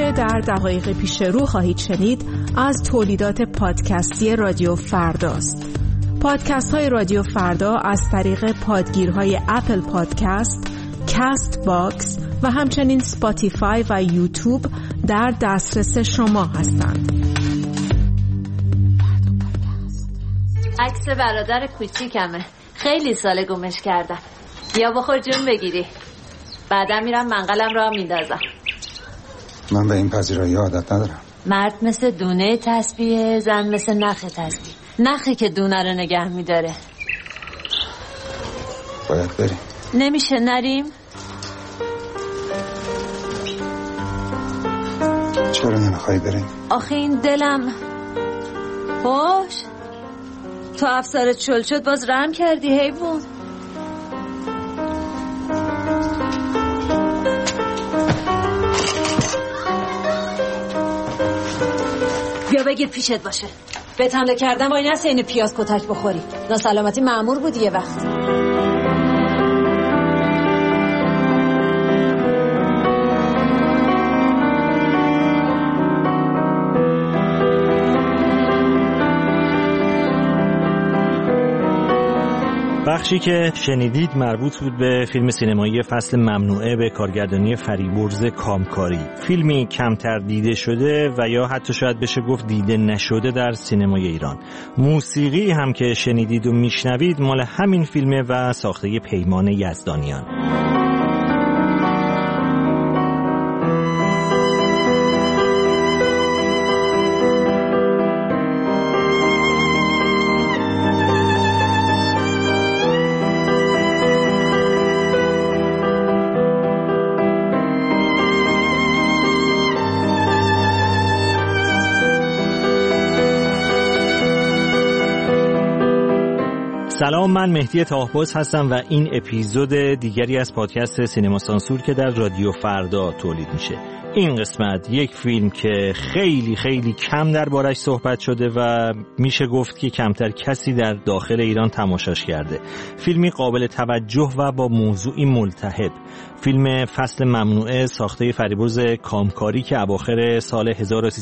آنچه در دقایق پیش رو خواهید شنید از تولیدات پادکستی رادیو فرداست. پادکست های رادیو فردا از طریق پادگیرهای اپل پادکست، کست باکس و همچنین سپاتیفای و یوتیوب در دسترس شما هستند. عکس برادر کوچیکمه، خیلی سال گمش کردم. بیا بخور جون بگیری، بعدم میرم منقلم را میندازم. من به این پذیرایی عادت ندارم. مرد مثل دونه تسبیحه، زن مثل نخ تسبیح. نخی که دونه رو نگه میداره. باید بریم. نمیشه نریم؟ چرا نمیخوایی بریم؟ آخه این دلم خوش. تو افسارت شل شد باز رحم کردی حیوان. بیا بگیر پیشت باشه. بهت حمله کردم وای نسه این پیاز کتک بخوری. ناسلامتی مأمور بودی یه وقت. بخشی که شنیدید مربوط بود به فیلم سینمایی فصل ممنوعه به کارگردانی فریبرز کامکاری. فیلمی کمتر دیده شده و یا حتی شاید بشه گفت دیده نشده در سینمای ایران. موسیقی هم که شنیدید و میشنوید مال همین فیلمه و ساخته پیمان یزدانیان. سلام، من مهدی طاهباز هستم و این اپیزود دیگری از پادکست سینما سانسور که در رادیو فردا تولید میشه. این قسمت یک فیلم که خیلی خیلی کم دربارش صحبت شده و میشه گفت که کمتر کسی در داخل ایران تماشاش کرده. فیلمی قابل توجه و با موضوعی ملتهب. فیلم فصل ممنوعه ساخته فریبرز کامکاری که اواخر سال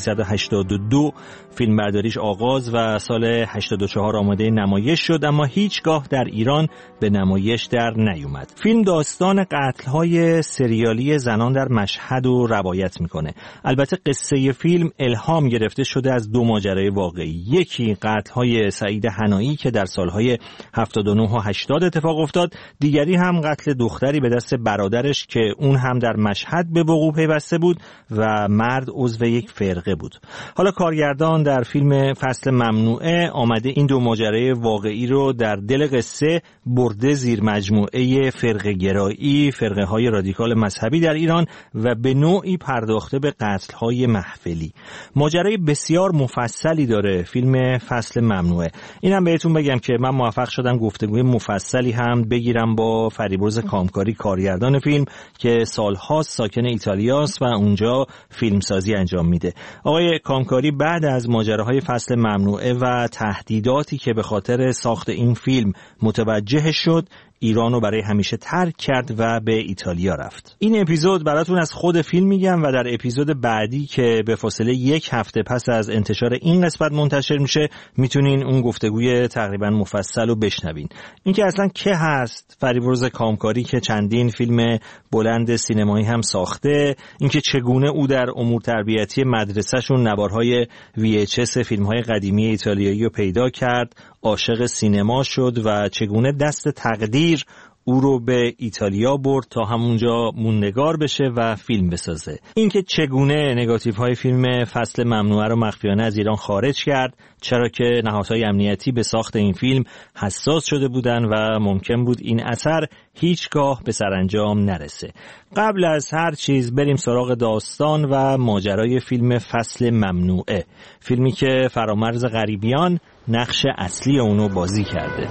1382 فیلم برداریش آغاز و سال 84 آماده نمایش شد، اما هیچگاه در ایران به نمایش در نیومد. فیلم داستان قتل‌های سریالی زنان در مشهد رو روایت میکنه. البته قصه فیلم الهام گرفته شده از دو ماجرای واقعی. یکی قتل‌های سعید حنایی که در سالهای 79 و 80 اتفاق افتاد، دیگری هم قتل دختری به دست برادرش که اون هم در مشهد به وقوع پیوسته بود و مرد عضو یک فرقه بود. حالا کارگردان در فیلم فصل ممنوعه آمده این دو ماجرای واقعی رو در دل قصه برده زیر مجموعه فرقه گرایی، فرقه های رادیکال مذهبی در ایران و به نوعی پرداخته به قتل های محفلی. ماجرای بسیار مفصلی داره فیلم فصل ممنوعه. اینم بهتون بگم که من موفق شدم گفتگوی مفصلی هم بگیرم با فریبرز کامکاری، کارگردان فیلم که سالها ساکن ایتالیاست و اونجا فیلمسازی انجام میده. آقای کامکاری بعد از ماجراهای فصل ممنوعه و تهدیداتی که به خاطر ساخت این فیلم متوجه شد، ایران رو برای همیشه ترک کرد و به ایتالیا رفت. این اپیزود براتون از خود فیلم میگم و در اپیزود بعدی که به فاصله یک هفته پس از انتشار این قسمت منتشر میشه میتونین اون گفتگوی تقریبا مفصل رو بشنوین. اینکه اصلا که هست فریبرز کامکاری که چندین فیلم بلند سینمایی هم ساخته، اینکه چگونه او در امور تربیتی مدرسه‌شون نوارهای VHS فیلم‌های قدیمی ایتالیایی رو پیدا کرد، عاشق سینما شد و چگونه دست تقدیر او رو به ایتالیا برد تا همونجا موندگار بشه و فیلم بسازه. اینکه چگونه نگاتیوهای فیلم فصل ممنوعه رو مخفیانه از ایران خارج کرد، چرا که نهادهای امنیتی به ساخت این فیلم حساس شده بودن و ممکن بود این اثر هیچگاه به سرانجام نرسه. قبل از هر چیز بریم سراغ داستان و ماجرای فیلم فصل ممنوعه، فیلمی که فرامرز غریبیان نقش اصلی اونو بازی کرده.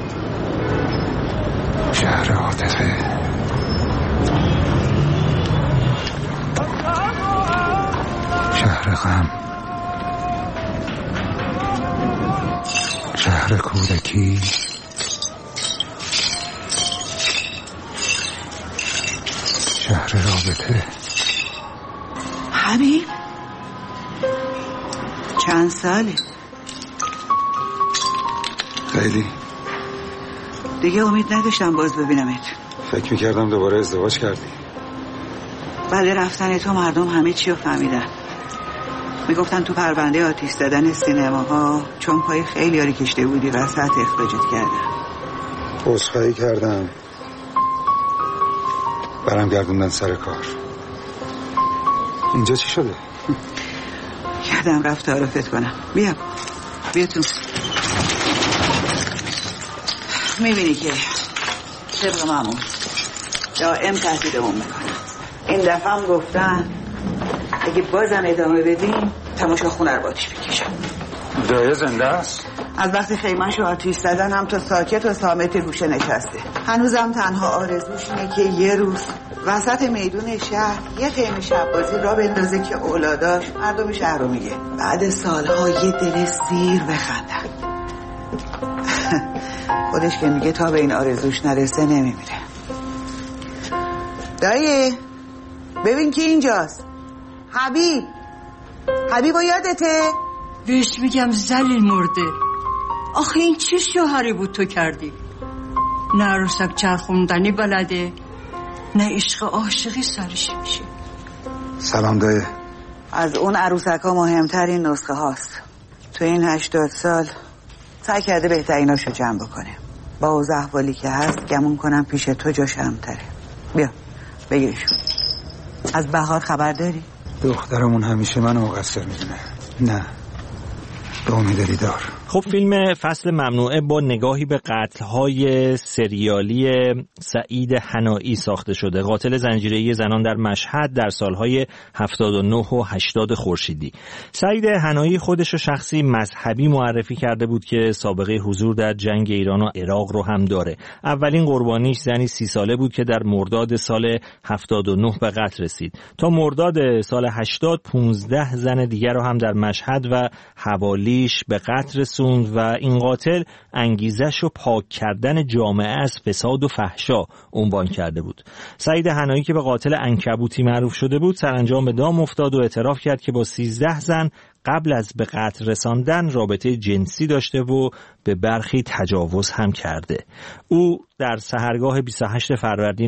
شهر عاطفه، شهر غم، شهر کودکی، شهر رابطه. حبیب چند ساله؟ خیلی. دیگه امید نداشتم باز ببینمت. فکر میکردم دوباره ازدواج کردی. بعد رفتن تو مردم همه چی رو فهمیدن. میگفتن تو پرونده آتیش زدن سینماها چون پای خیلی یاری کشته بودی وسط اخراجت کردن. عذرخواهی کردم، برم گردوندن سر کار. اینجا چی شده؟ یادم رفت تعارفت کنم. بیا تو. میبینی که طبق معمول دائم تهدیدمون میکنن. این دفعه هم گفتن اگه بازم ادامه بدیم تماشا خونه رو با آتیش بکشم. دایه زنده است؟ از وقتی خیمه‌شو آتیش زدن هم تو ساکت و صامت گوشه نشسته. هنوزم تنها آرزوش اینه که یه روز وسط میدون شهر یه خیمه شب‌بازی را بندازه که اولاداش مردم شهر رو میگه بعد سالها یه دل سیر بخندن. خودش که میگه تا به این آرزوش نرسه نمیمیره. دایی ببین کی اینجاست. حبیب یادته؟ بهش میگم ذلیل مرده. آخه این چه شوهری بود تو کردی؟ نه عروسک چرخوندنی بلده، نه عشق عاشقی سرش میشه. سلام دایه. از اون عروسک ها مهمترین نسخه هاست. تو این 80 سال سعی کرده بهتریناشو جمع بکنه. با اوضاع احوالی که هست گمون کنم پیش تو جاش همتره. بیا بگیرشون. از بهار خبر داری؟ دخترمون همیشه منو مقصر میدونه. نه، به امید دیدار. خب فیلم فصل ممنوعه با نگاهی به قتل‌های سریالی سعید حنایی ساخته شده. قاتل زنجیره‌ای زنان در مشهد در سالهای 79 و 80 خورشیدی. سعید حنایی خودش رو شخصی مذهبی معرفی کرده بود که سابقه حضور در جنگ ایران و عراق رو هم داره. اولین قربانیش زنی 30 ساله بود که در مرداد سال 79 به قتل رسید. تا مرداد سال 80 15 زن دیگر رو هم در مشهد و حوالیش به قتل رسوند و این قاتل انگیزش رو پاک کردن جامعه از فساد و فحشا عنوان کرده بود. سعید حنایی که به قاتل عنکبوتی معروف شده بود سرانجام به دام افتاد و اعتراف کرد که با 13 زن قبل از به قتل رساندن رابطه جنسی داشته و به برخی تجاوز هم کرده. او در سحرگاه 28 فروردین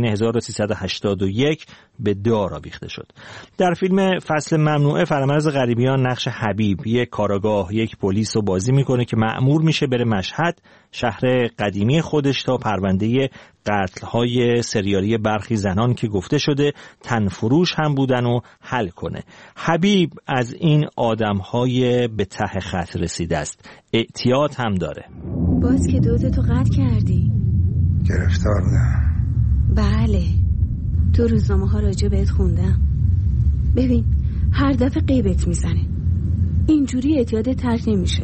1381 به دار آویخته شد. در فیلم فصل ممنوعه فرامرز غریبیان نقش حبیب، یک کاراگاه، یک پلیس رو بازی میکنه که مأمور میشه بره مشهد، شهر قدیمی خودش، تا پرونده قتل‌های سریالی برخی زنان که گفته شده تنفروش هم بودن و حل کنه. حبیب از این آدم‌های به ته خط رسیده است. اعتیاد هم داره. باز که دوتو قطع کردی؟ گرفتار بودم. بله، تو روزنامه ها راجع بهت خوندم. ببین هر دفعه غیبت میزنه، اینجوری اعتیاد ترک نمیشه.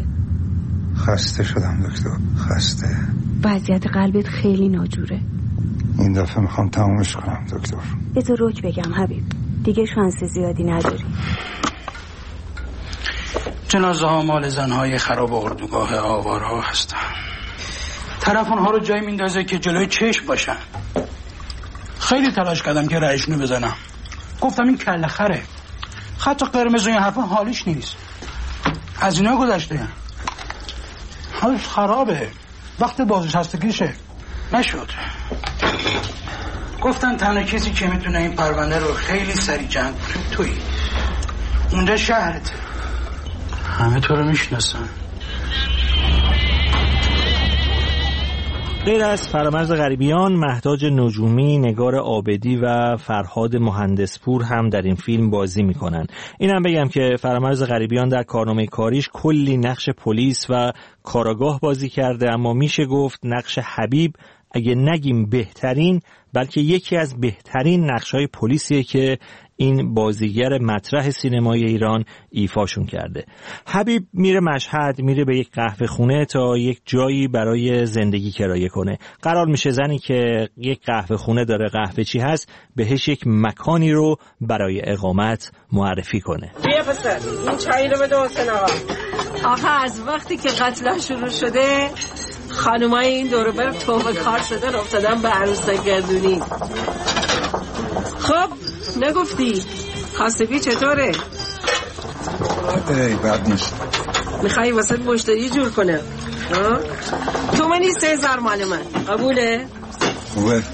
خسته شدم دکتر، خسته. وضعیت قلبت خیلی ناجوره. این دفعه میخوام تمومش کنم دکتر. بذار روک بگم حبیب، دیگه شانس زیادی نداری. جنازه ها مال زنهای خراب اردوگاه آوارها هستن. طرف اونها رو جای میندازه که جلوی چشم باشن. خیلی تلاش کردم که رایشونو بزنم. گفتم این کله خره، خط قرمز و این حرفا حالیش نیست. از اینا گذشته، حالش خرابه، وقت بازنشستگیشه. نشد. گفتن تنها کسی که میتونه این پرونده رو خیلی سریع جمع کنه تویی. اونجا شهرت، همه تو رو میشناسن. غیر از فرامرز غریبیان، مهتاج نجومی، نگار عابدی و فرهاد مهندسپور هم در این فیلم بازی میکنن. اینم بگم که فرامرز غریبیان در کارنامه کاریش کلی نقش پلیس و کاراگاه بازی کرده، اما میشه گفت نقش حبیب اگه نگیم بهترین، بلکه یکی از بهترین نقش‌های پلیسیه که این بازیگر مطرح سینمای ایران ایفاشون کرده. حبیب میره مشهد، میره به یک قهوه خونه تا یک جایی برای زندگی کرایه کنه. قرار میشه زنی که یک قهوه خونه داره، قهوه چی هست، بهش یک مکانی رو برای اقامت معرفی کنه. بیا پسر، این چایی رو بده حسین آقا. آخه از وقتی که قتل شروع شده خانومای این دوروبر تومه کار شدن افتادن به عروسک گردونی. خب نگفتی خاصگی چطوره؟ ای بد نیست. میخوایی واسه مشتری جور کنه؟ تو منی 3000 مال من قبوله؟ خوبه.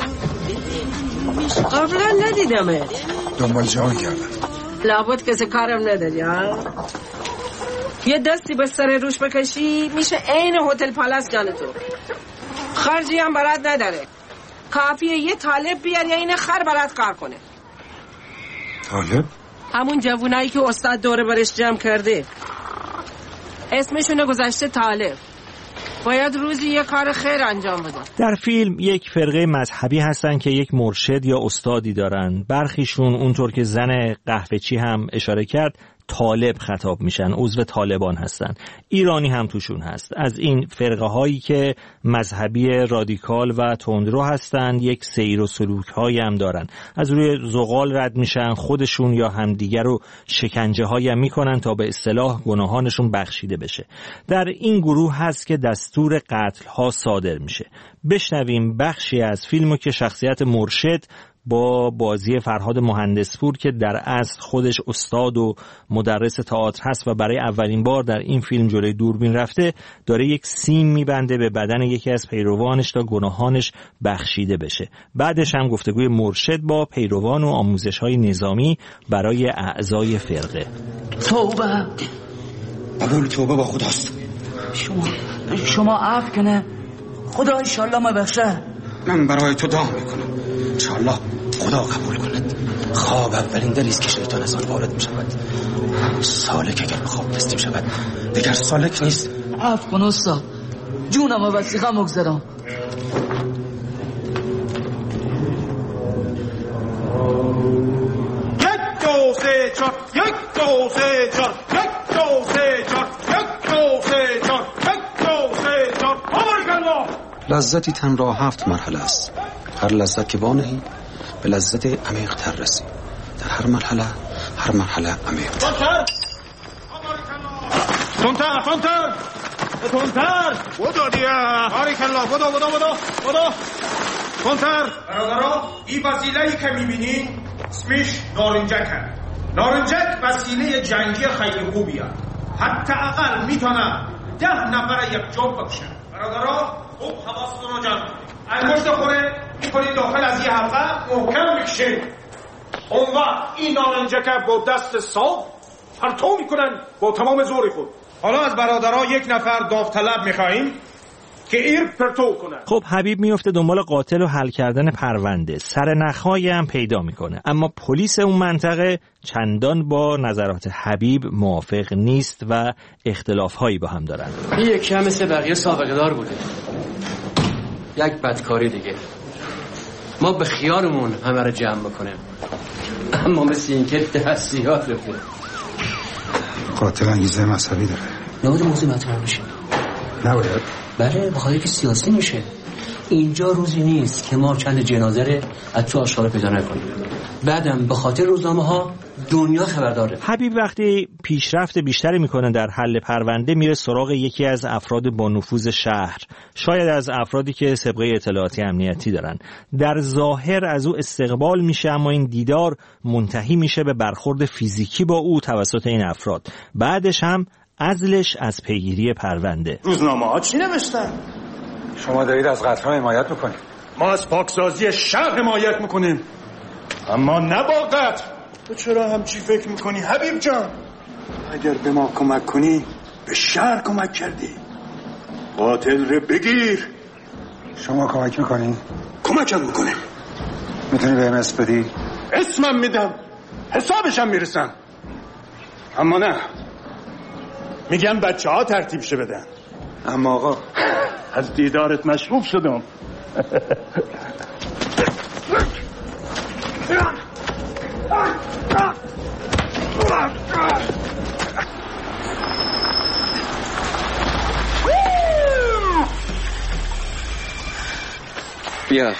قبلا ندیدمه. دنبال جان کردم. لابد کسی کارم نداری ها؟ یه دستی به سر روش بکشی میشه عین هتل پالاس جان تو. خرجی هم برات نداره. کافیه یه طالب بیار یا این خر برات کار کنه. طالب؟ همون جوونایی که استاد دوره برش جمع کرده. اسمشونو گذاشته طالب. باید روزی یه کار خیر انجام بدن. در فیلم یک فرقه مذهبی هستن که یک مرشد یا استادی دارن. برخیشون اونطور که زن قهوه‌چی هم اشاره کرد طالب خطاب میشن، عضو طالبان هستن. ایرانی هم توشون هست. از این فرقه هایی که مذهبی رادیکال و تندرو هستن یک سیر و سلوک هایی هم دارن. از روی زغال رد میشن، خودشون یا همدیگر رو شکنجه هایی هم میکنن تا به اصطلاح گناهانشون بخشیده بشه. در این گروه هست که دستور قتل ها صادر میشه. بشنویم بخشی از فیلمو که شخصیت مرشد با بازی فرهاد مهندسپور که در اصل خودش استاد و مدرس تئاتر هست و برای اولین بار در این فیلم جلوی دوربین رفته، داره یک سیم میبنده به بدن یکی از پیروانش تا گناهانش بخشیده بشه. بعدش هم گفتگوی مرشد با پیروان و آموزش‌های نظامی برای اعضای فرقه. توبه. قبول توبه با خداست. شما عفو کنه. خدا انشالله ما بخشه. من برای تو دعا میکنم انشالله خدا قبول کند. خواب اولین دلیست که شیطان از آن وارد میشود. سالک اگر به خواب تسلیم شود دیگر سالک نیست. عفو کن استاد، جونم و وسیقه مگذرم. لذتی تن را 7 مرحله است. هر لذت که وانهی به لذت عمیق تر رسی. در هر مرحله عمیق تر. تونتر بودو دیا بارک الله. بودو تونتر. برادرها، این وسیله‌ای که می‌بینین اسمش نارنجکه. نارنجک وسیله جنگی خیلی خوبیه. حتی اقل میتونه 10 نفر یک جا بکشه. برادرها خوب حواستون رو جمع کنید. انگشت خوره میکنید داخل از یه حلقه محکم میکشید. اون وقت این نارنجکه با دست صاف پرتو میکنن با تمام زور خود. حالا از برادرها 1 نفر داوطلب میخواییم که ایر پرتو کنه. خب حبیب میفته دنبال قاتل و حل کردن پرونده. سرنخهایی هم پیدا میکنه، اما پلیس اون منطقه چندان با نظرات حبیب موافق نیست و اختلافهایی با هم دارن. این یکی هم مثل بقیه سابقه دار بوده. یک بدکاری دیگه. ما به خیالمون همه رو جمع بکنیم، اما مثل این که دستیات رفته. قاتل انگیزه مذهبی داره. نباید موضوع مطرح بشه. نباید؟ بله، بخاطر که سیاسی میشه. اینجا روزی نیست که ما چند جنازه رو از تو آشکار پیدا نکنیم. بعدم به خاطر روزنامه ها دنیا خبرداره. حبیب وقتی پیشرفت بیشتری میکنه در حل پرونده میره سراغ یکی از افراد با نفوذ شهر، شاید از افرادی که سابقه اطلاعاتی امنیتی دارن. در ظاهر از او استقبال میشه، اما این دیدار منتهی میشه به برخورد فیزیکی با او توسط این افراد. بعدش هم عزلش از پیگیری پرونده. روزنامه ها چی نوشتن؟ شما دارید از قتل‌ها حمایت میکنید. ما از پاکسازی شهر حمایت میکنیم، اما نه با قتل. تو چرا همچی فکر میکنی حبیب جان؟ اگر به ما کمک کنی به شهر کمک کردی. قاتل رو بگیر. شما کمک میکنی؟ کمکم میکنیم. میتونی بهم اسم بدی؟ اسمم میدم، حسابشم میرسم، اما نه میگم بچه ها ترتیبش بدن. اما آقا از دیدارت مشروف شدم. بیا،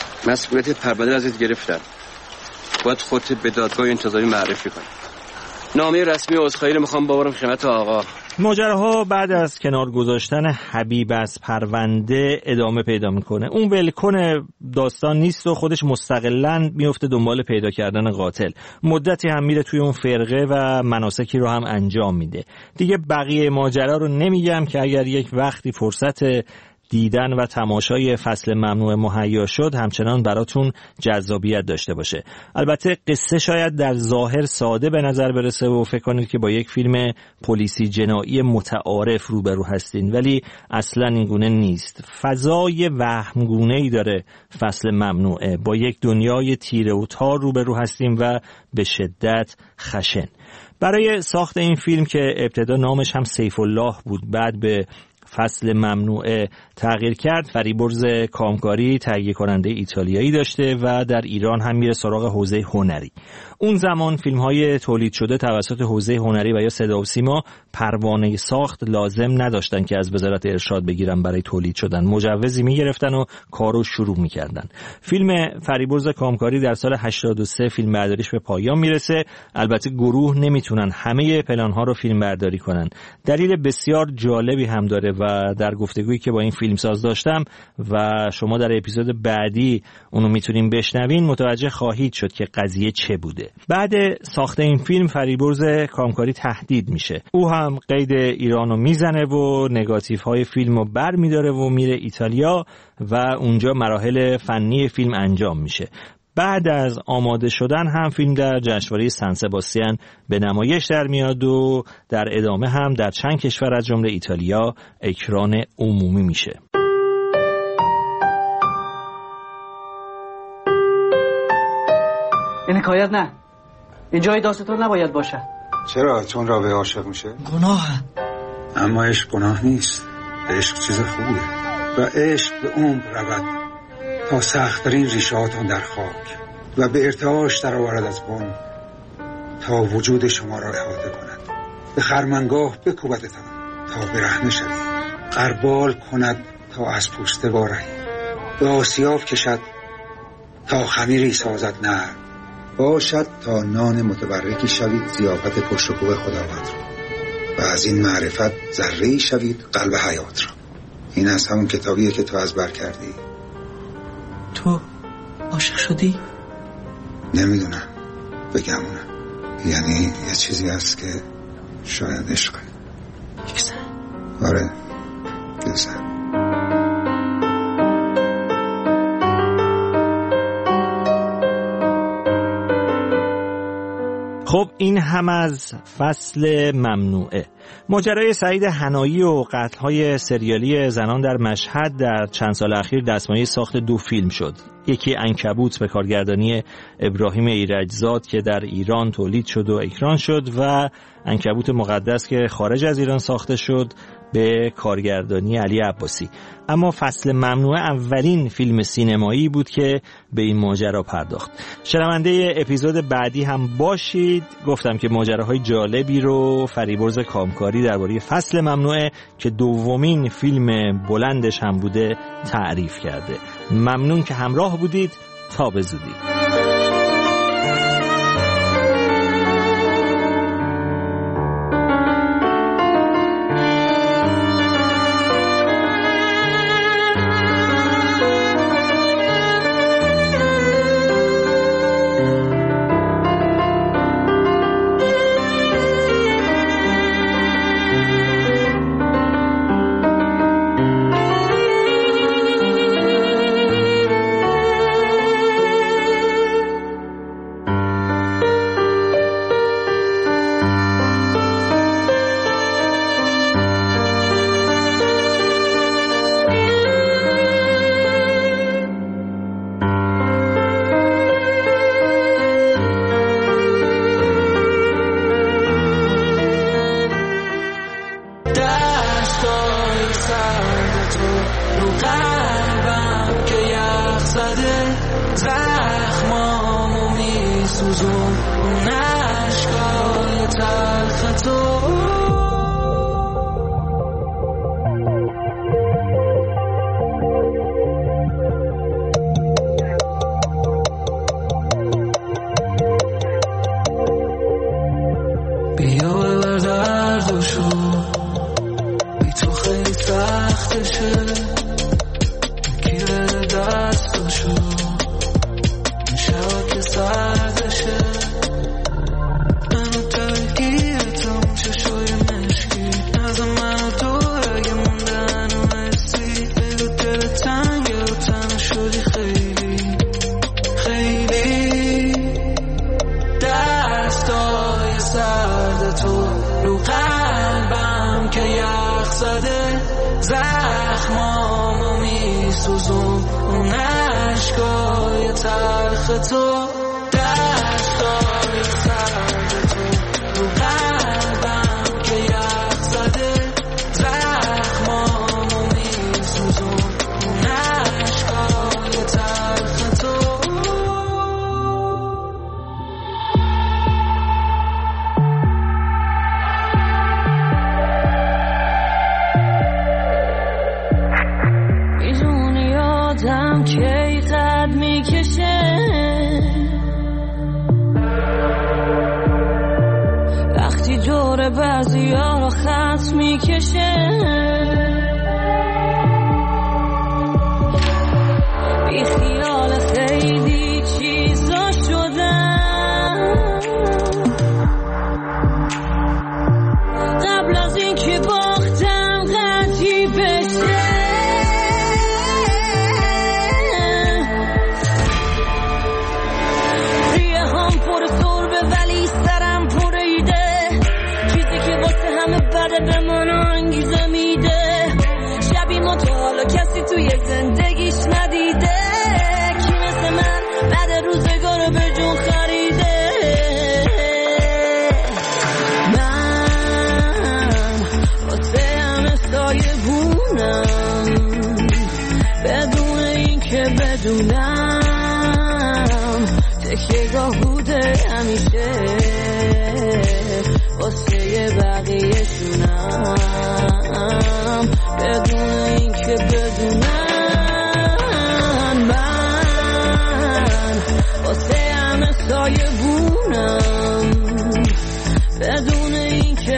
مسئولیت پرونده ازت گرفتم. باید خودت به دادگاه انتظامی معرفی کنی. نامه رسمی عذرخواهی رو میخوام ببرم خدمت آقا. ماجراها بعد از کنار گذاشتن حبیب از پرونده ادامه پیدا میکنه. اون ولکن داستان نیست و خودش مستقلاً میفته دنبال پیدا کردن قاتل. مدتی هم میره توی اون فرقه و مناسکی رو هم انجام میده. دیگه بقیه ماجرا رو نمیگم که اگر یک وقتی فرصت دیدن و تماشای فصل ممنوع مهیا شد همچنان براتون جذابیت داشته باشه. البته قصه شاید در ظاهر ساده به نظر برسه و فکر کنید که با یک فیلم پلیسی جنایی متعارف روبرو هستین، ولی اصلا این گونه نیست. فضای وهمگونه‌ای داره فصل ممنوعه. با یک دنیای تیره و تار روبرو هستیم و به شدت خشن. برای ساخت این فیلم که ابتدا نامش هم سیف الله بود، بعد به فصل ممنوعه تغییر کرد، فریبرز کامکاری تهیه کننده ایتالیایی داشته و در ایران هم میره سراغ حوزه هنری. اون زمان فیلم‌های تولید شده توسط حوزه هنری و یا صدا و سیما پروانه ساخت لازم نداشتن که از وزارت ارشاد بگیرن برای تولید شدن. مجوزی میگرفتن و کارو شروع میکردن. فیلم فریبرز کامکاری در سال 83 فیلم برداریش به پایان میرسه. البته گروه نمیتونن همه پلان‌ها رو فیلم برداری کنن. دلیل بسیار جالبی هم داره و در گفتگویی که با این فیلمساز داشتم و شما در اپیزود بعدی اونو میتونین بشنوین متوجه خواهید شد که قضیه چه بوده. بعد ساخت این فیلم فریبرز کامکاری تهدید میشه. او هم قید ایرانو میزنه و نگاتیوهای فیلمو بر میداره و میره ایتالیا و اونجا مراحل فنی فیلم انجام میشه. بعد از آماده شدن هم فیلم در جشنواره سن سباستین به نمایش در میاد و در ادامه هم در چند کشور از جمله ایتالیا اکران عمومی میشه. این حکایت نه. این جای داستان نباید باشه. چرا؟ چون رابطه عاشق میشه؟ گناهه. اما عشق گناه نیست. عشق چیز خوبیه و عشق به عمر رود تا سخت‌ترین ریشه‌هاتون در خاک و به ارتعاش در آورد از بن تا وجود شما را احاطه کند. به خرمنگاه بکوبدتان تا برهنه شوید، غربال کند تا از پوسته وارهی، به آسیاب کشد تا خمیری سازد نرم، باشد تا نان متبرکی شوید ضیافت پشت و کوه خداوند را و از این معرفت ذره‌ای شوید قلب حیات را. این از همون کتابیه که تو از بر کردی. تو عاشق شدی؟ نمیدونم بگمونم. یعنی یه چیزی هست که شاید عشقه. یک زن؟ آره یک زن. خب این هم از فصل ممنوعه. ماجرای سعید حنایی و قتل‌های سریالی زنان در مشهد در چند سال اخیر دستمایه ساخت 2 فیلم شد. یکی عنکبوت به کارگردانی ابراهیم ایرجزاد که در ایران تولید شد و اکران شد و عنکبوت مقدس که خارج از ایران ساخته شد به کارگردانی علی عباسی. اما فصل ممنوعه اولین فیلم سینمایی بود که به این ماجرا پرداخت. شنونده اپیزود بعدی هم باشید. گفتم که ماجراهای جالبی رو فریبرز کامکاری درباره فصل ممنوعه که دومین فیلم بلندش هم بوده تعریف کرده. ممنون که همراه بودید. تا به زودی. بشه کی بده دستاشو این شبا که سردشه منو ترکیه تموم چشای مشکی نزد منو تو اگه موندن و حسی بگو دل تنگه و تنها شدی خیلی خیلی دستای سرد تو رو قلبم که یخ زده زخمامو میسوزون اون عشقای تلخ تو دستای سرد تو رو قلبم که یخ زده زخمامو میسوزون اون عشقای تلخ تو کی قد میکشه وقتی دور بعضی ها رو خط میکشه بی خیال خیلی چیزا شدم قبل از این که باختم قطعی بشه ولی سرم پریده چیزی که واسه همه بده به من انگیزه میده شبی ما تو حالا کسی توی زندگیش ندیده کی مثل من بعد روزگار به جون خریده من واسه همه سایه بونم بدون این که بدونم تکیه گاه بوده همیشه واسه بقیه شونم بدون این که بدونم من واسه همه سایه بونم بدون این که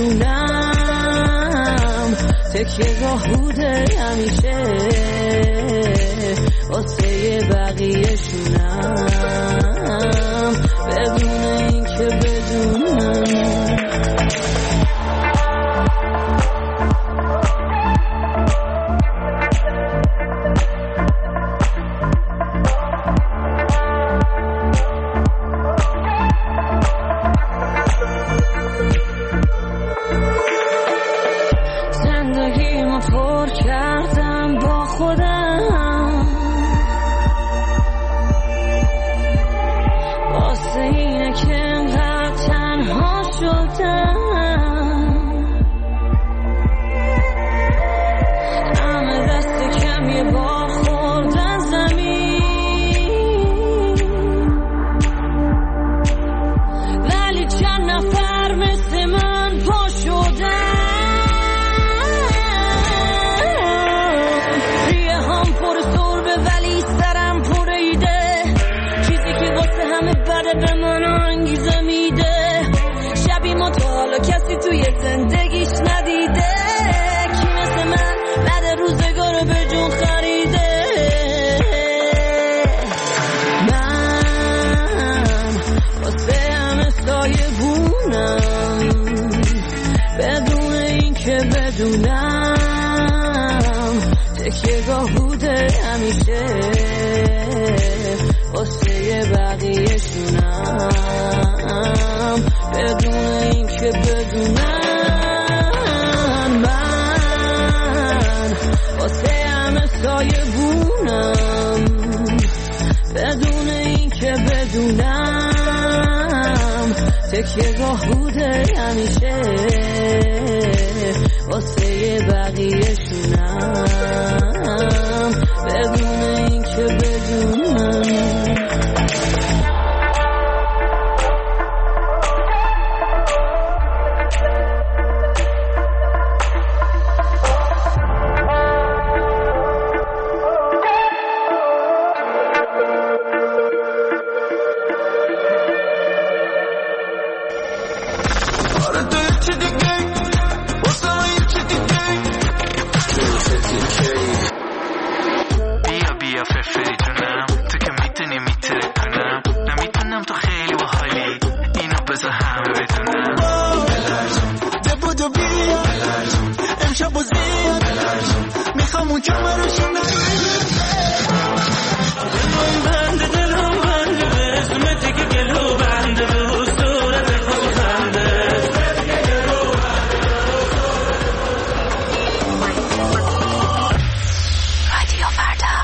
بدونم تکیه گاه بوده همیشه واسه بقیه شونم بدون این که بدونم زندگیمو پر کردم با خودم واسه اینه که انقدر تنها شدم همه دست کم یه بار خوردن زمین ولی چند نفر مثل من پا شدن ریه هم پر سربه ولی سرم پریده چیزی که واسه همه بده به من انگیزه میده شبی ما تو حالا کسی توی زندگیش ندیده کی مثل من بعد روزگار رو به جون خریده من واسه همه سایه بونم بدون این که بدونم تکیه گاه بوده همیشه واسه بقیه شونم بدون این که بدونم من واسه همه سایه بونم بدون این که بدونم تکیه گاه بوده همیشه واسه بقیه شونم بدون این که بدونم امشب و زیاد میخوام اون کمرشو نگیره دلم بنده به اسمتی که گلو بنده به صورت خوش خنده رادیو فردا.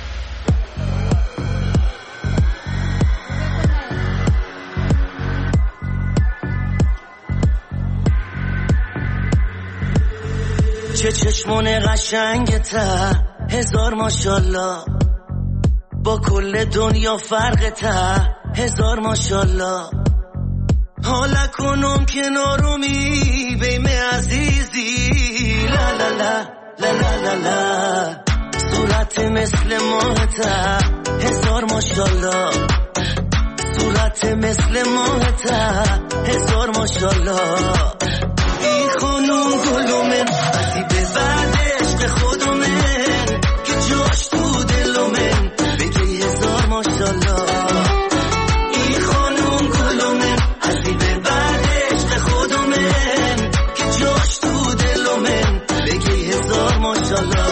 چه چشمون قشنگته، هزار ماشالله، با کل دنیا فرقته، هزار ماشالله. حالا کنم کنارومی بیم عزیزی، لا لا لا لا لا لا لا. صورت مثل ماهته، هزار ماشالله، صورت مثل ماهته، هزار ماشالله. ای خانوم گلومن عزی به بعد عشق خودمن که جاش تو دلومن بگی هزار ماشالله. ای خانوم گلومن عزی به بعد عشق خودمن که جاش تو دلومن بگی هزار ماشالله.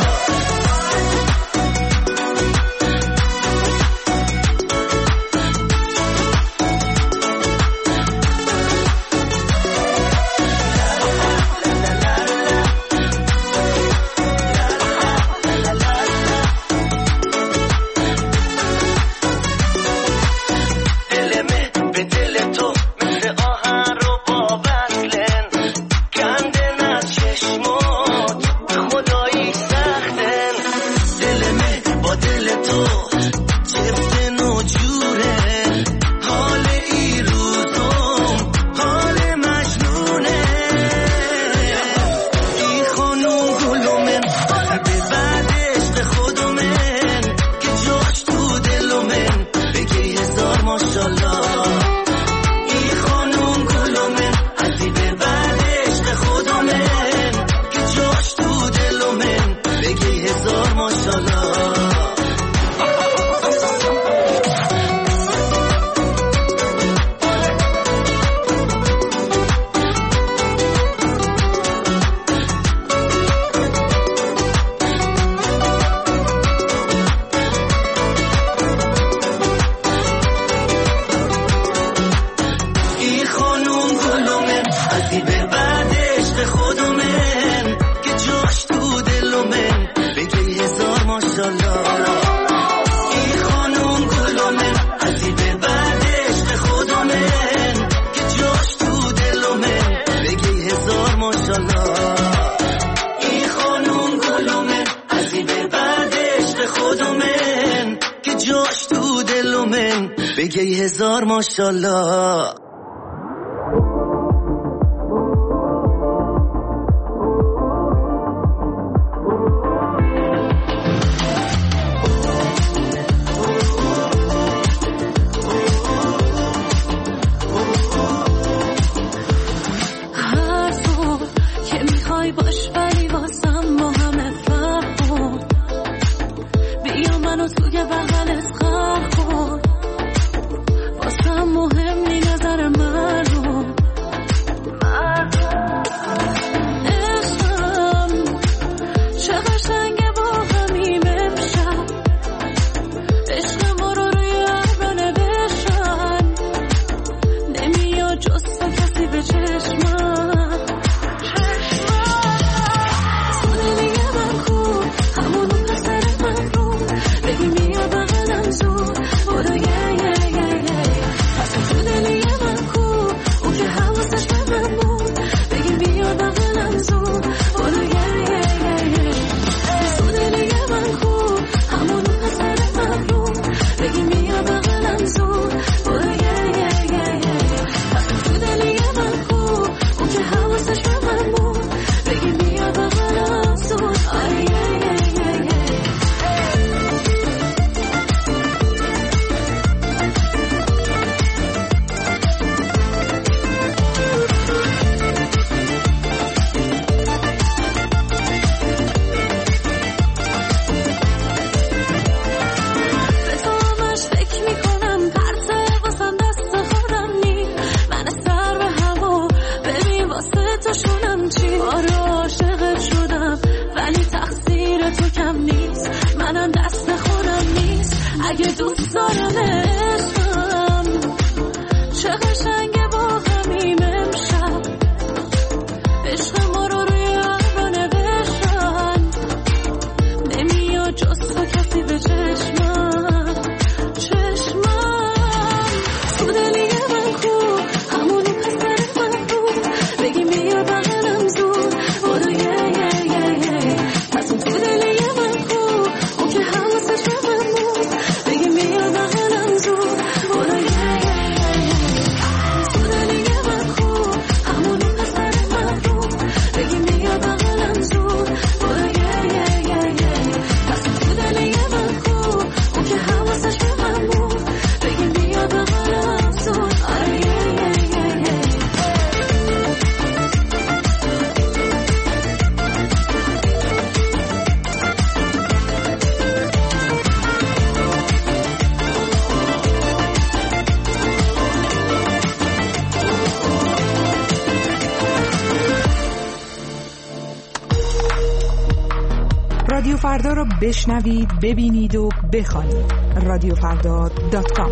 بگی هزار ماشالله. هر تو که میخوای باش ولی واسم با همه فرق کن. بیا منو توی بغلت خلق کن. واسم مهم نی نظر مردم. عشقم چه قشنگه با همیم امشب. عشق ما رو روی ابرا نوشتن. نمیاد جز تو کسی به چشمم. میگم چی؟ آره عاشقت شدم ولی تقصیر تو کم نیست، منم دست خودم نیست. اگه دوست دارم عشقم چه قشنگه با همیم امشب، عشق ما رو روی ابرا نوشتن، نمیاد جز تو کسی به چشمم تو دلی من کو همونی پسر من بود، بگی بیا بغلم زود برو پس اون تو دلی من کو اون که حواسش به من بود، بگی بیا بغلم زود برو تو دلی من کو همونی پسر من بود، بگی بیا بغلم زود برو پس اون تو دلی من کو اون که حواسش به من بود، بگی بیا بغلم زود رادیو فردا رو بشنوید، ببینید و بخوانید. radiofrda.com.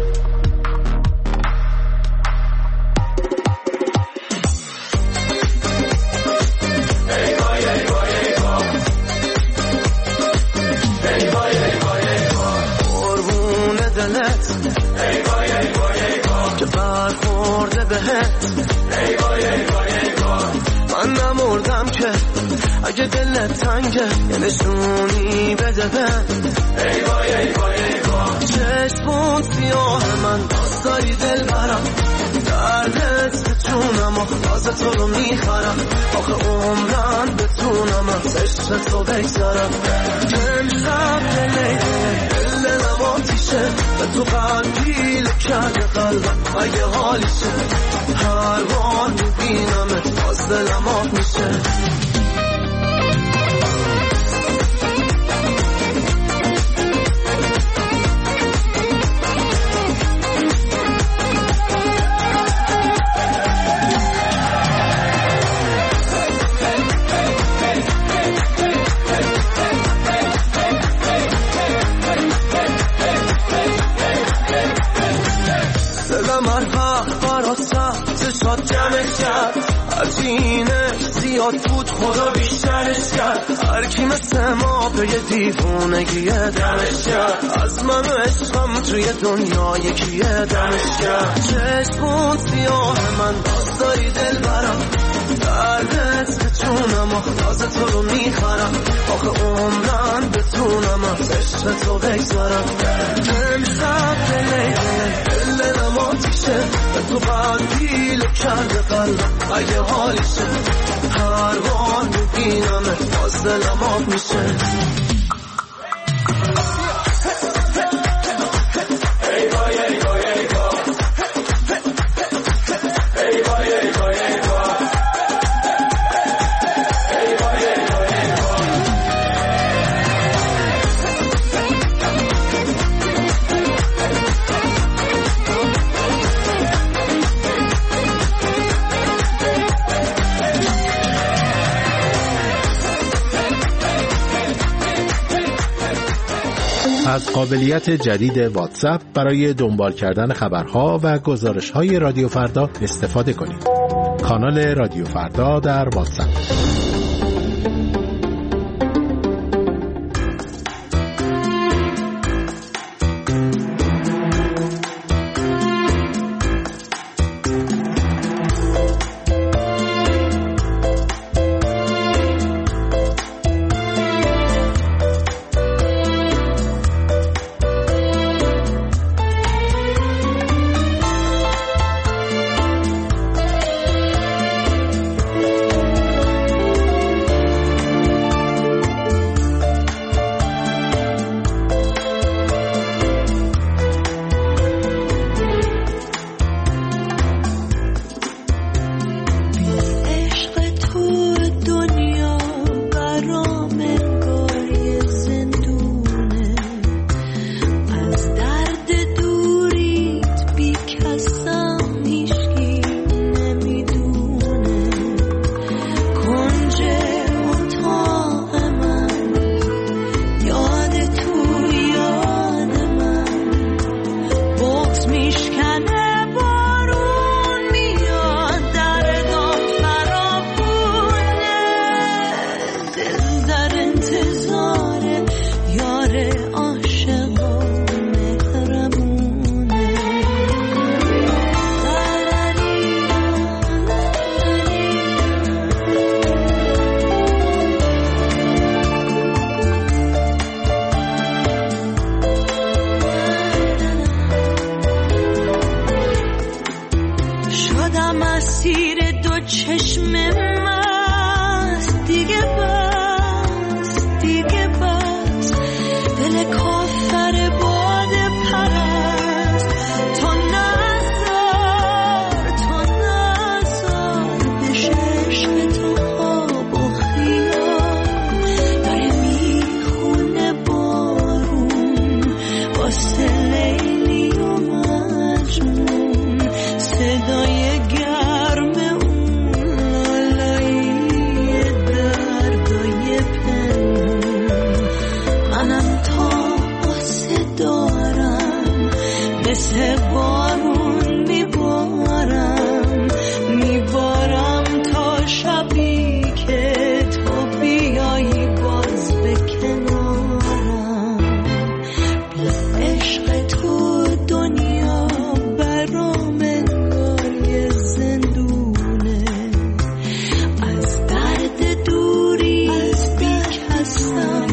قربون دلت که برخورده بهت، من نمردم که اگه دلت تنگه یه نشونی بده بهم. چشمون سیاه من باز داری دل برم، دردت به جونم آخلاز تو رو میخرم، آخه عمرم بتونم از عشق تو بگذرم. امشب دلم آتیشه به تو قلبیل کرده قلبم، اگه حالیشه هر بار میبینمت باز دلم آب میشه. چشات جمعش کرد، عجینش زیاد بود خدا بیشترش کرد، هر کی مثل ما به یه دیوونگیه دمش کرد، از من و عشقم توی دنیا یکیه دمش کرد. چشمون سیاه من باز داری دل برم، دردت به جونم آخلاز تو رو میخرم، آخه عمرم بتونم از عشق تو بگذرم. امشب دلم آتیشه به تو قلبیل کرده قلبم، اگه حالیشه هر بار میبینمت باز دلم آب میشه. از قابلیت جدید واتساپ برای دنبال کردن خبرها و گزارش‌های رادیو فردا استفاده کنید. کانال رادیو فردا در واتساپ. دیگه بس دیگه بس دل کافر باد پرست تو نزار بشه عشق تو خواب و خیال داره میخونه بارون واسه لیلی و مجنون صدای گرم اون لالایی دردای پنهون منم تا آسه دارم مثل بارون میبارم تا شبی که تو بیایی باز به کنارم بی عشق تو دنیا برام انگار زندونه از درد دوری بی کسم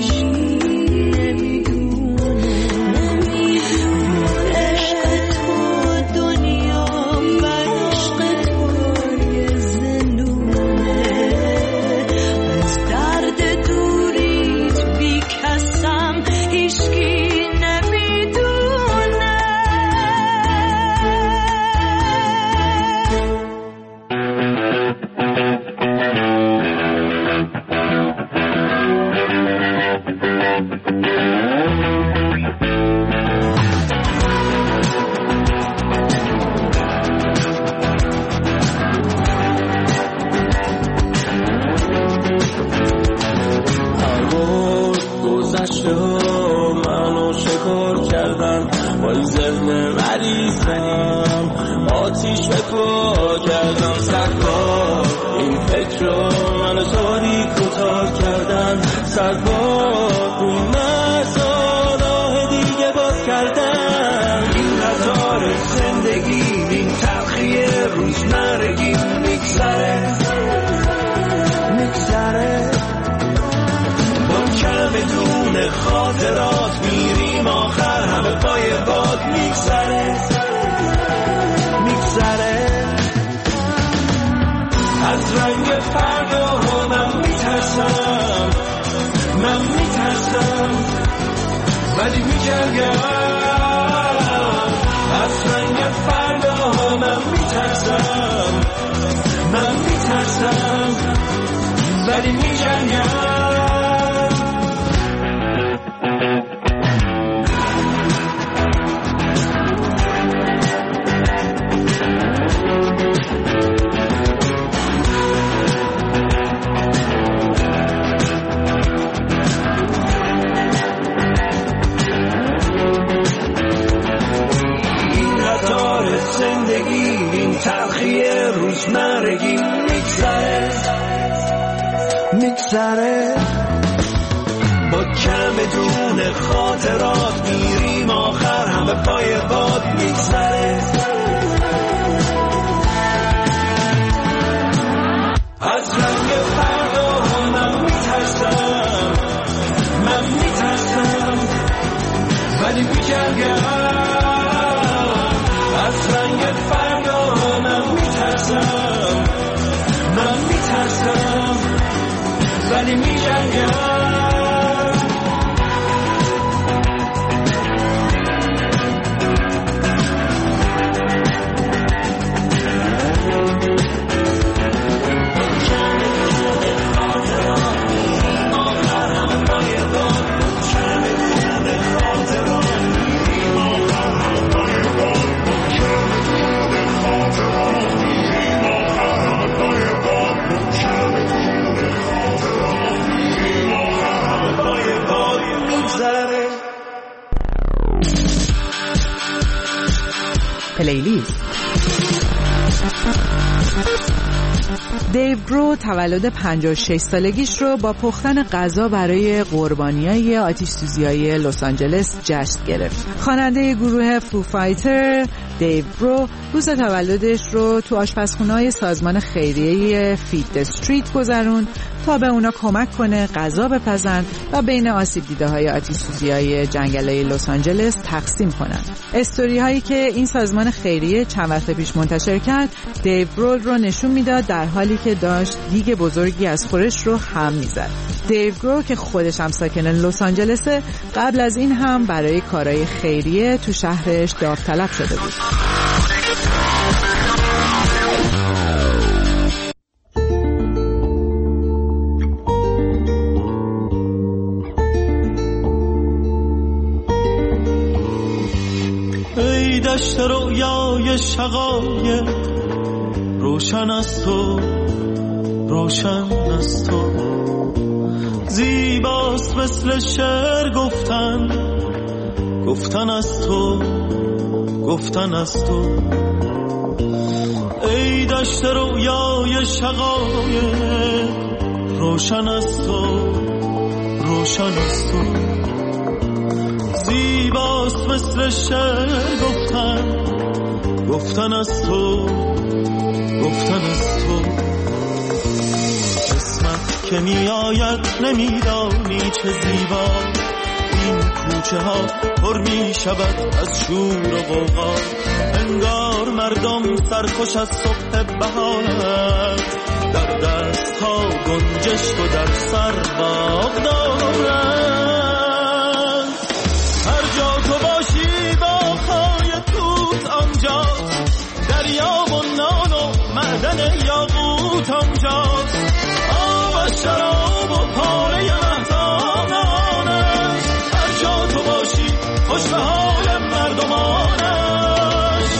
منو شکار کردن وای ذهن مریضم آتیش بکار کردم سرکار این فکر رو منو تاریک و تار کردن سرکار روی مرزا راه دیگه باز کردن این قطار زندگی این تلخی روزمرگی میگذره بدون خاطرات میریم آخر همه پای باد میگذره از رنگ فردا من میترسم ولی میجنگم از رنگ فردا من میترسم ولی میجنگم این تلخی روزمرگی میگذره با کم دون خاطرات میریم آخر همه پای باد میگذره از رنگ فردا من میترسم ولی میجنگم از رنگ فردا من میترسم ولی میجنگم پلیلیست. دیو برو تولد 56 سالگیش رو با پختن غذا برای قربانیای آتش‌سوزی‌های لس آنجلس جشن گرفت. خواننده گروه فو فایتر دیو برو روز تولدش رو تو آشپزخونه‌های سازمان خیریه فید استریت گذروند تا به اونا کمک کنه غذا بپزن و بین آسیب دیده های آتش سوزی های جنگل‌های لس آنجلس تقسیم کنن. استوری هایی که این سازمان خیریه چند وقت پیش منتشر کرد دیو گرول رو نشون میداد در حالی که داشت دیگ بزرگی از خورش رو هم میزد. دیو گرول که خودش هم ساکن لس آنجلسه قبل از این هم برای کارهای خیریه تو شهرش داوطلب شده بود. ای دشت رویای شقایق روشن از تو، روشن از تو، زیباست مثل شعر گفتن، گفتن از تو، گفتن از تو. ای دشت رویای شقایق روشن از تو، روشن از تو، زیباست مثل شعر گفتن، گفتن از تو، گفتن از تو. قسمت که می آید نمیدانی چه زیبا، این کوچه ها پر می شود از شور و غوغا، انگار مردم سرخوش از صبح بهارند، در دست ها گنجشک و در سر باغ دارند. هر جا تو باشی باغ‌های توت آنجاست، دریا و نان و معدن یاقوت آنجاست، آب و شراب و پاره مهتان آنست. هر جا تو باشی خوش به حال مردمانش.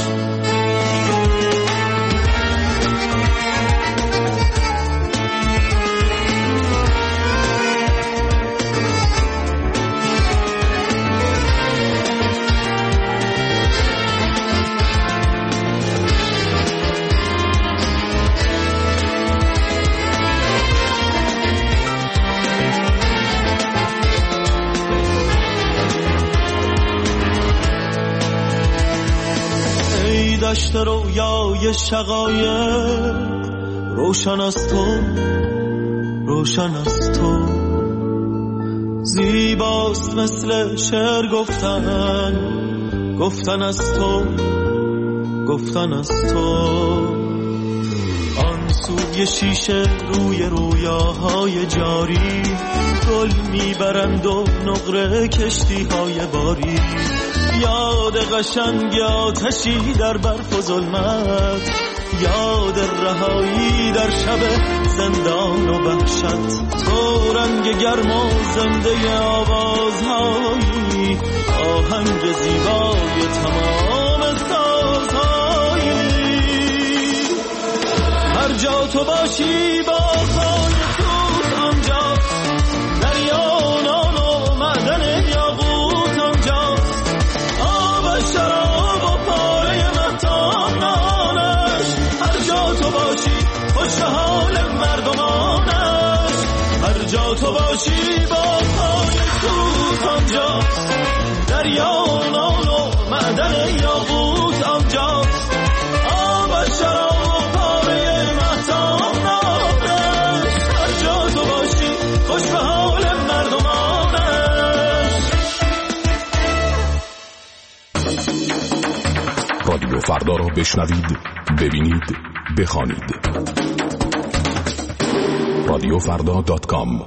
دشت رویای شقایق روشن از تو، روشن از تو، زیباست مثل شعر گفتن، گفتن از تو، گفتن از تو. آن سوی شیشه روی رویاهای جاری گل میبرند و نقره کشتی های باری، یاد قشنگ آتشی در برف و ظلمت، یاد رهایی در شب زندان و وحشت. تو رنگ گرم و زنده آوازهایی، آهنگ زیبای تمام سازهایی. هر جا تو باشی باغ‌های توت آنجاست، دریا و نان و معدن یاقوت آنجاست، شراب و پاره مهتان آنش. هر جا تو باشی خوش به حال مردمانش. هر جا تو باشی باغ‌های توت آنجاست، دریا و نان و معدن یاقوت آنجاست، آب و شراب و پاره مهتان آنش. هر جا تو باشی خوش به حال مردمانش. رادیو فردا را بشنوید، ببینید، بخوانید. radiofrda.com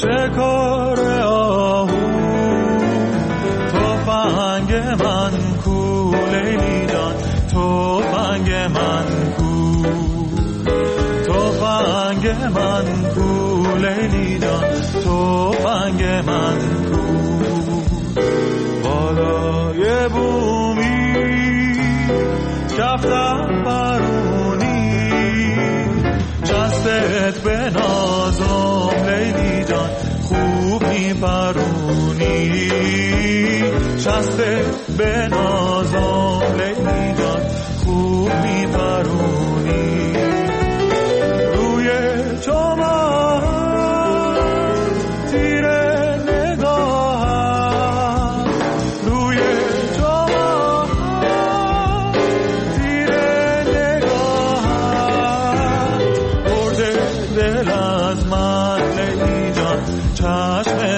شکار آهو تفنگ من کو لیلی جان تفنگ من کو تفنگ من کو لیلی جان تفنگ من کو بالای بومی کفتم برونی چستت به نازم لیلی جان خوب میپرونی چستت به نازم لیلی جان خوب میپرونی روی چمن تیر نگاهم روی چمن تیر نگاهم برده دل از من لیلی جان چشم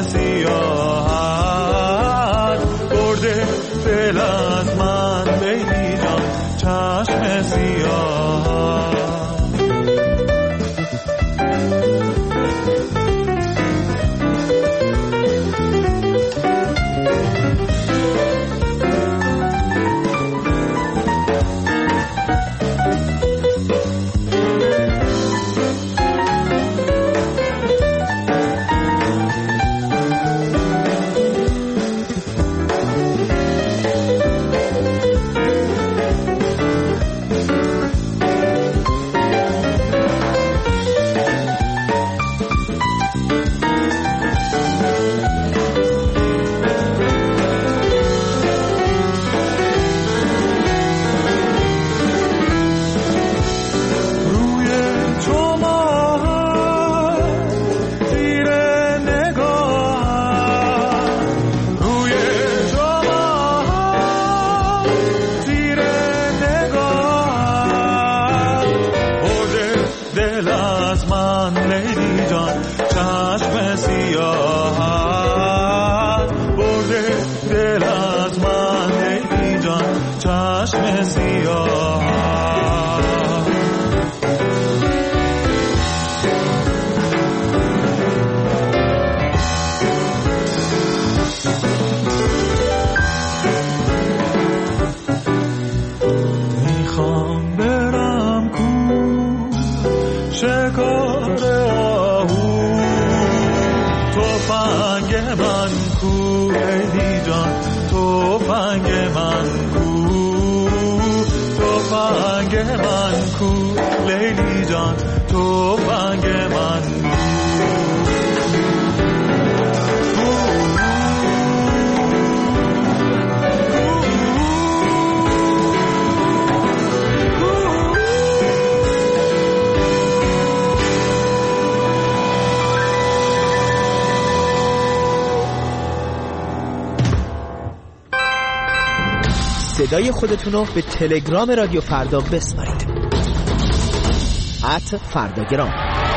سیاهت برده دل از من لیلی جان چشم سیاهت صدای خودتونو به تلگرام رادیو فردا بسپارید @فرداگرام.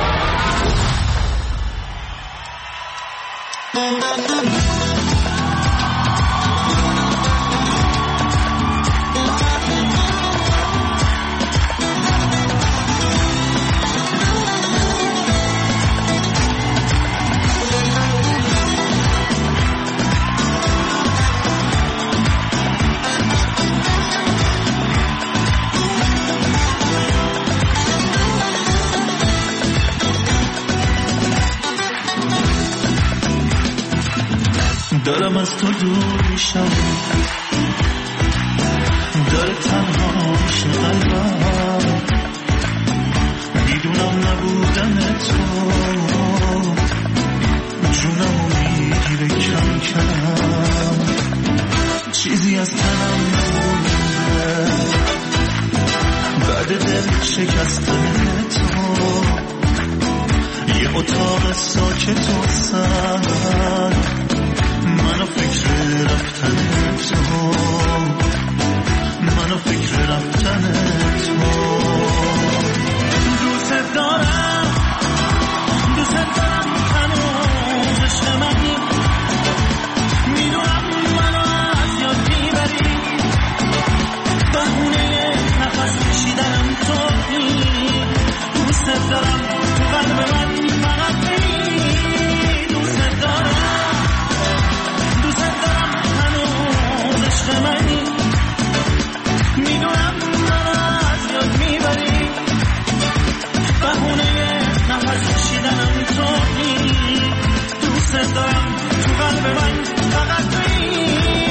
دارم از تو دور میشم داره تنها میشه قلبم میدونم نبودن تو جونمو میگیره کم کم چیزی از تنم نمونده بعد دل شکستن تو یه اتاق ساکت و سرد منو فکر رفتن تو منو فکر رفتن تو دوست دارم هنوز عشق منی میدونم منو از یاد میبری بهونه نفس کشیدنم تویی دوست دارم تو قلب من فقط دوست دارم تو قلب من فقط تویی.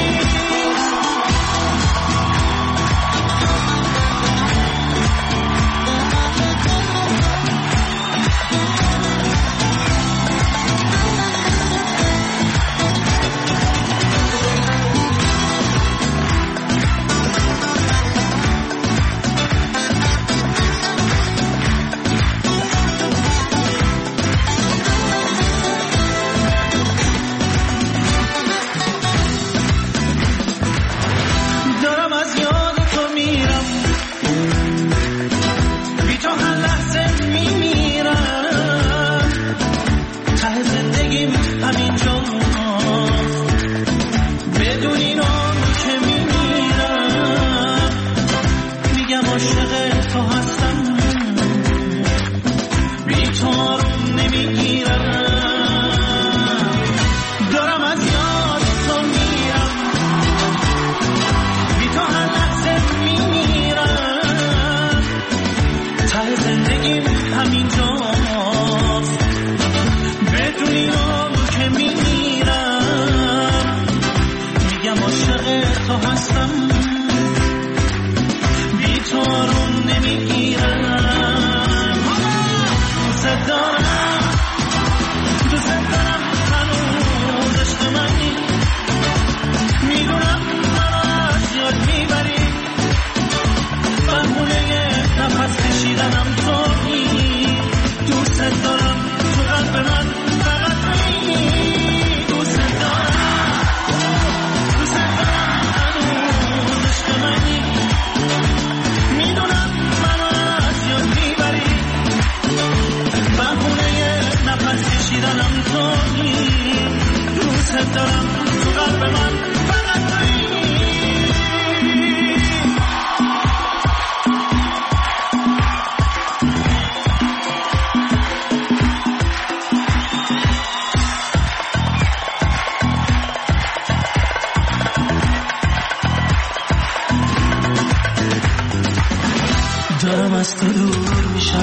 دارم از تو دور میشم،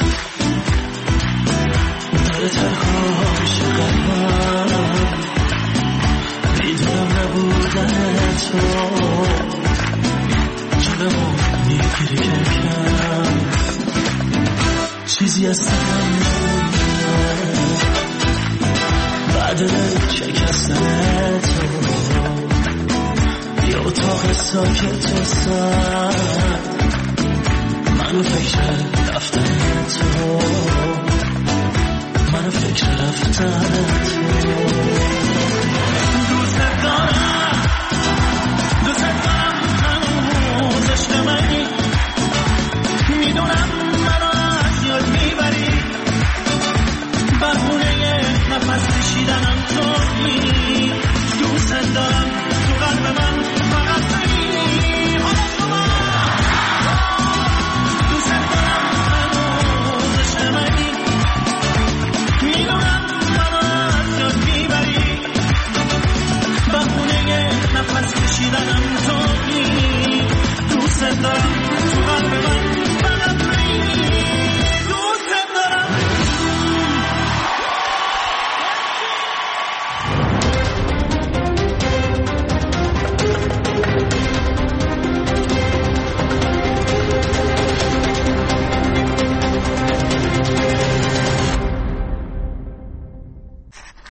داره تنها میشه قلبم، میدونم نبودن تو جونمو میگیری کم، چیزی از تنم بعد شکستن تو یه اتاق ساکت و سرد، منو فکر رفتن تو، منو فکر رفتن تو.